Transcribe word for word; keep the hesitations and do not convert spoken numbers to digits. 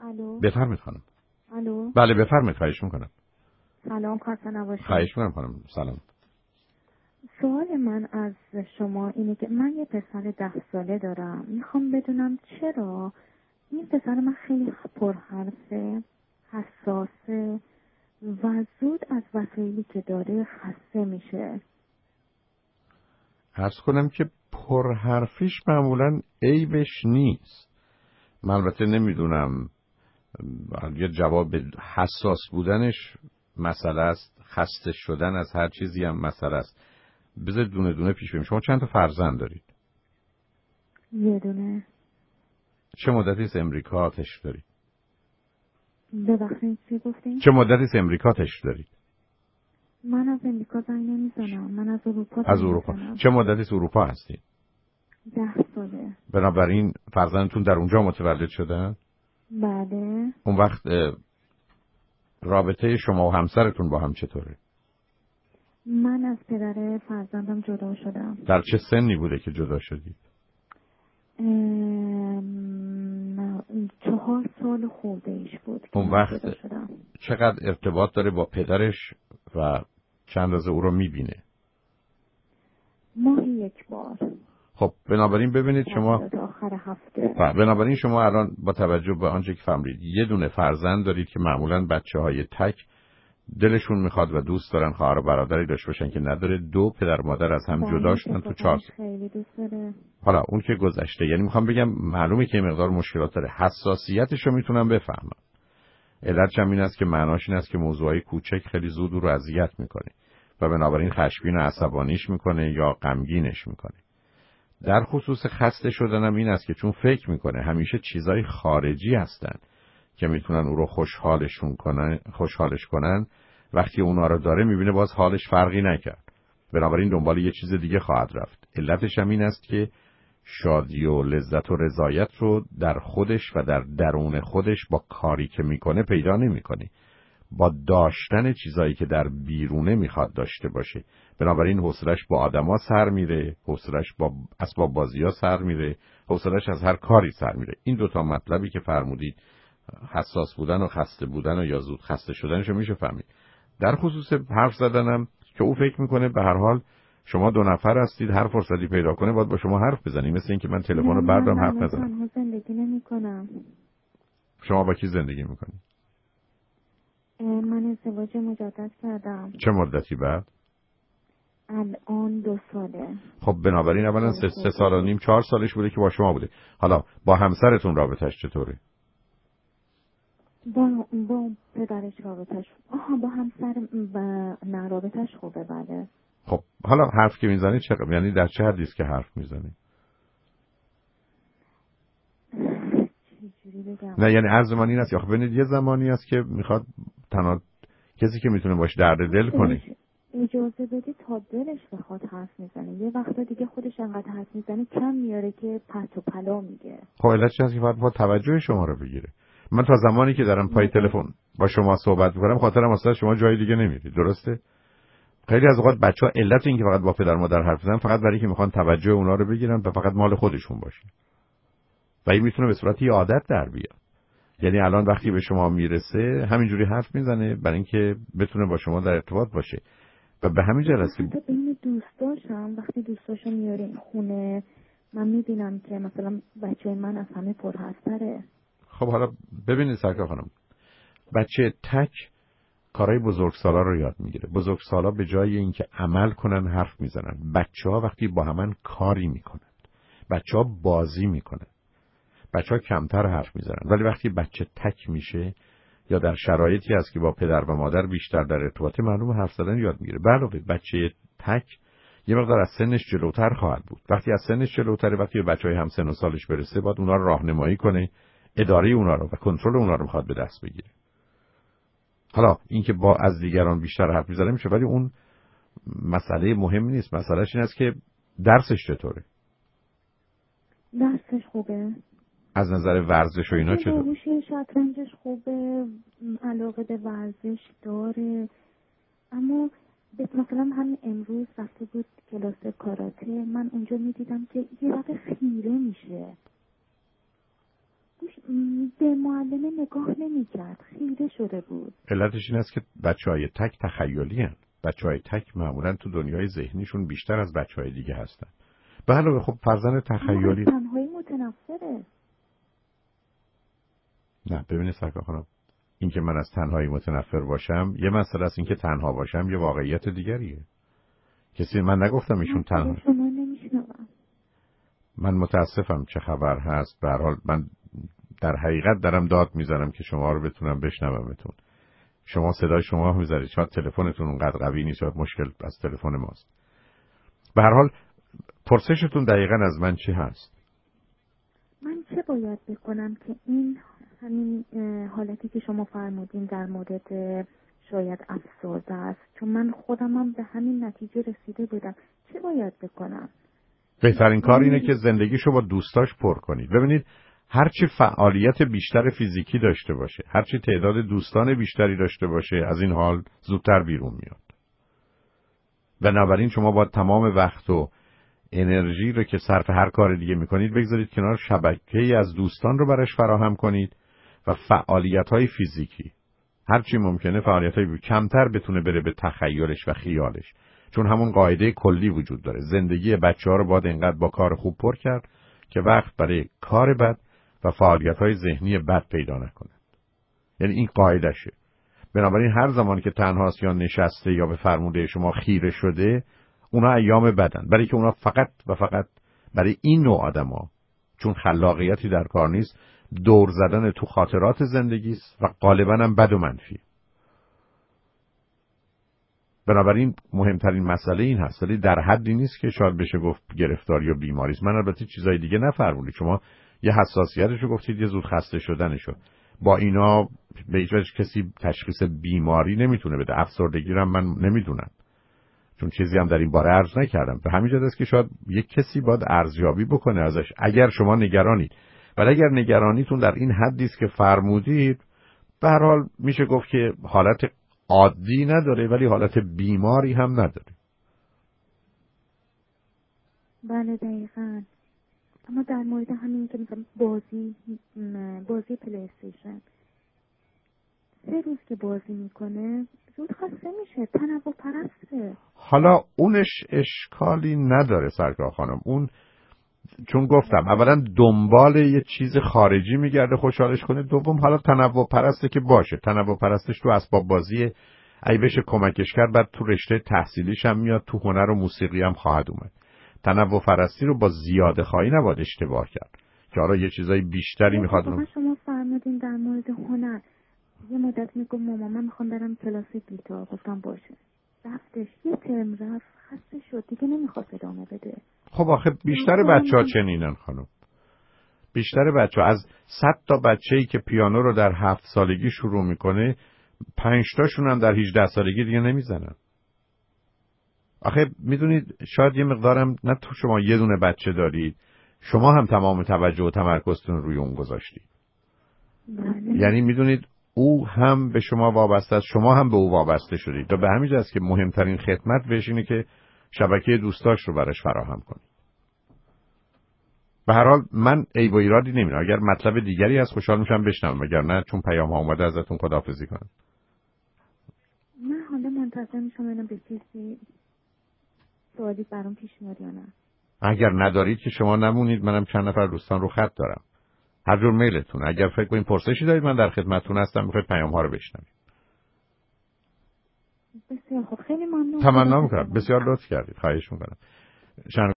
الو. بفرمایید خانم. الو. بله بفرمایید، خواهش میکنم. سلام، خسته نباشید. خواهش میکنم خانم. سلام. سوال من از شما اینه که من یه پسر ده ساله دارم. میخوام بدونم چرا این پسر من خیلی پرحرفه، حساسه و زود از وسایلی که داره خسته میشه. عرض کنم که پرحرفیش معمولا عیبش نیست. من البته نمیدونم یه جواب حساس بودنش مسئله است، خسته شدن از هر چیزی هم مسئله است. بذار دونه دونه پیش بریم. شما چند تا فرزند دارید؟ یه دونه. چه مدتی از امریکا تشریف دارید؟ ببخشید چی گفتین؟ چه مدتی از امریکا تشریف دارید؟ من از امریکا زنگ نمیزنم، من از اروپا. از اروپا. چه مدتی از اروپا هستید؟ ده ساله. بنابراین فرزندتون در اونجا متولد شدن؟ بله. اون وقت رابطه شما و همسرتون با هم چطوره؟ من از پدر فرزندم جدا شدم. در چه سنی بوده که جدا شدید؟ چهار سال خورده ایش بود که اون وقت جدا شدم. چقدر ارتباط داره با پدرش و چند روز او رو میبینه؟ ماهی یک بار. خب بنابراین ببینید شما آخر هفته. بنابراین شما الان با توجه به آنچه که فهمیدید یه دونه فرزند دارید که معمولاً بچه‌های تک دلشون میخواد و دوست دارن خواهر و برادری داشته باشن که نداره. دو، پدر مادر از هم جدا شدن تو چهار سال. خیلی دوست داره. حالا اون که گذشته، یعنی میخوام بگم معلومه که مقدار مشکلات داره. حساسیتش رو میتونم بفهمم. علتش هم این است که معناش این است که موضوعای کوچک خیلی زود رو اذیت میکنه و بنابراین خشمگین و عصبانیش میکنه یا غمگینش میکنه. در خصوص خسته شدنم این است که چون فکر میکنه همیشه چیزای خارجی هستن که میتونن او رو خوشحالشون کنن، خوشحالش کنن، وقتی اونا رو داره میبینه باز حالش فرقی نکرد، بنابراین دنبال یه چیز دیگه خواهد رفت. علتش هم این است که شادی و لذت و رضایت رو در خودش و در درون خودش با کاری که میکنه پیدا نمیکنه، با داشتن چیزایی که در بیرونه میخواد داشته باشه. بنابراین حوصلش با آدما سر میره، حوصلش با اسباب بازی‌ها سر میره، حوصلش از هر کاری سر میره. این دوتا مطلبی که فرمودید، حساس بودن و خسته بودن و یا زود خسته شدنشو میشه فهمید. در خصوص حرف زدنم که او فکر میکنه به هر حال شما دو نفر هستید، هر فرصتی پیدا کنه باید با شما حرف بزنی، مثل اینکه من تلفن رو بردارم حرف نزنم. من زندگی نمی‌کنم. شما با کی زندگی میکنید؟ من ازدواج مجدد کردم. چه مدتی بعد؟ الان دو ساله. خب بنابراین اولا سه, سه سال و نیم چهار سالش بوده که با شما بوده. حالا با همسرتون رابطش چطوره؟ با با پدرش رابطش آها با همسر و نه رابطش خوبه. بله. خب حالا حرف که میزنی چه یعنی در چه حدی است که حرف میزنی؟ نه یعنی عرض من این است که ببینید یه زمانی است که میخواد تنها کسی که میتونه باش درد دل کنه. اجازه بدی تا دلش بخواد حرف میزنه. یه وقتا دیگه خودش انقدر حرف میزنه کم میاره که پرت و پلا میگه. خب علتش هست که باید با توجه شما رو بگیره. من تا زمانی که دارم پای تلفن با شما صحبت میکنم خاطرم اصلا شما جای دیگه نمیری، درسته؟ خیلی از اوقات بچه‌ها علت این که فقط با پدر مادر حرف میزنن فقط برای اینکه میخوان توجه اونا رو بگیرن و فقط مال خودشون باشه. و این میتونه به صورت یه عادت در بیاد. یعنی الان وقتی به شما میرسه همینجوری حرف میزنه برای اینکه بتونه با شما در ارتباط باشه. و به همین جهت است که بین دوستاشم وقتی دوستاشم میاره خونه من میبینم که مثلا بچه من از همه پرحرف‌تره. خب حالا ببینید سرکار خانم، بچه تک کارهای بزرگسالا رو یاد میگیره. بزرگسالا به جای اینکه عمل کنن حرف میزنن. بچه‌ها وقتی با همن کاری میکنن، بچه‌ها بازی میکنن، بچه‌ها کمتر حرف میزنن. ولی وقتی بچه تک میشه یا در شرایطی هست که با پدر و مادر بیشتر در ارتباطه، معلومه حرف زدن یاد میگیره. علاوه بچه تک یه مقدار از سنش جلوتر خواهد بود. وقتی از سنش جلوتره، وقتی به بچهای هم سن و سالش برسه، باید اونا رو راهنمایی کنه، اداره اونا رو و کنترل اونا رو میخواد به دست بگیره. حالا اینکه با از دیگران بیشتر حرف میزنه میشه، ولی اون مسئله مهمی نیست. مسئلهش این است که درسش چطوره. درسش خوبه. از نظر ورزش و اینا چطور؟ باهوشه، شطرنجش خوبه، علاقه به ورزش داره. اما مثلا همین امروز رفته بود کلاس کاراته، من اونجا میدیدم که یه وقت خیره میشه. به معلمه نگاه نمی‌کرد، خیره شده بود. علتش این است که بچه‌های تک تخیلی هستند. بچه‌های تک معمولاً تو دنیای ذهنیشون بیشتر از بچه‌های دیگه هستن. به علاوه خب فرزند تخیلی تنهایی متنفره. نه ببینید سرکار خانم، این که من از تنهایی متنفر باشم یه مسئله است، این که تنها باشم یه واقعیت دیگریه. کسی من نگفتم ایشون تنها. شما نمیشنوم. من متاسفم چه خبر هست. به هر حال من در حقیقت دارم داد میزنم که شما رو بتونم بشنومتون. شما صدای شما میذارید، شاید تلفنتون اونقدر قوی نیست، شاید مشکل از تلفن ماست. به هر حال پرسشتون دقیقاً از من چی هست؟ من چه باید بکنم که این همین حالتی که شما فرمودین در مورد شاید افسرده است، چون من خودم هم به همین نتیجه رسیده بودم، چه باید بکنم؟ بهترین کار اینه که زندگیشو با دوستاش پر کنید. ببینید هرچی فعالیت بیشتر فیزیکی داشته باشه، هرچی تعداد دوستان بیشتری داشته باشه، از این حال زودتر بیرون میاد. بنابراین شما باید تمام وقت و انرژی رو که صرف هر کار دیگه میکنید بگذارید کنار، شبکه‌ای از دوستان رو براش فراهم کنید و فعالیت‌های فیزیکی هرچی ممکنه فعالیت‌های کمتر بتونه بره به تخیلش و خیالش، چون همون قاعده کلی وجود داره. زندگی بچه‌ها رو باید اینقدر با کار خوب پر کرد که وقت برای کار بد و فعالیت‌های ذهنی بد پیدا نکنند. یعنی این قاعدشه. بنابراین هر زمانی که تنهاست یا نشسته یا به فرموده شما خیره شده، اونا ایام بدن، برای که اونا فقط و فقط برای این نوع آدما، چون خلاقیتی در کار نیست، دور زدن تو خاطرات زندگی است و غالبا هم بد و منفی. بنابراین مهمترین مسئله این هست، ولی در حدی نیست که شاید بشه گفت گرفتاری یا بیماری است. من البته چیزای دیگه نفرمودید، شما یه حساسیتشو گفتید، یه زود خسته شدنشو. با اینا به هیچ وجه کسی تشخیص بیماری نمیتونه بده. افسردگی رو من نمیدونم، چون چیزی هم در این باره عرض نکردم. به همین جهت است که شاید یک کسی باید ارزیابی بکنه ازش اگر شما نگرانید. ولی اگر نگرانیتون در این حدی است که فرمودید، به هر حال میشه گفت که حالت عادی نداره ولی حالت بیماری هم نداره. بله دقیقاً. اما در مورد همین که مثلا بازی بازی پلی استیشن سه روز که بازی میکنه زود خسته میشه، تنوع پرسته. حالا اونش اشکالی نداره سرکار خانم، اون چون گفتم اولا دنبال یه چیز خارجی میگرده خوشحالش کنه، دوم حالا تنوع پرسته که باشه، تنوع پرستش تو اسباب بازی ای بشه کمکش کرد، بعد تو رشته تحصیلیش هم میاد، تو هنر و موسیقی هم خواهد اومد. تنوع پرستی رو با زیاده خواهی نباید اشتباه کرد که آره یه چیزای بیشتری میخواد. شما فرمودین در مورد هنر یه مدت میگم مامان من میخوام برم کلاس گیتار، گفتم باشه، رفتش یه ترم رفت خسته شد دیگه نمیخواد ادامه بده. خب آخه بیشتر بچه‌ها چنینن خانم، بیشتر بچه‌ها از صد تا بچه‌ای که پیانو رو در هفت سالگی شروع میکنه، پنج تاشون هم در هجده سالگی دیگه نمیزنن. آخه میدونید شاید یه مقدارم نه تو شما یه دونه بچه دارید، شما هم تمام توجه و تمرکزتون روی اون گذاشتید. بله. یعنی میدونید او هم به شما وابسته است، شما هم به او وابسته شدید و به همین جاست که مهمترین خدمت بهش اینه که شبکه دوستاش رو براش فراهم کنید. به هر حال من عیب و ایرادی نمیبینم. اگر مطلب دیگری از خوشحال میشم بشنوم، اگر نه چون پیام ها اومده ازتون خداحافظی کنم. من حالا منتظر میشم ببینم به چیزی سوالی برام پیش میاد یا نه. اگر ندارید که شما نمونید، منم چند نفر دوستان رو خط دارم. هر جور میلتون. اگر فکر کنید پرسشی دارید من در خدمتتون هستم، میخواید پیام ها رو بشنوید. بسیار خب، خیلی ممنون. تمنا میکنم. بسیار لطف کردید. خواهش میکنم.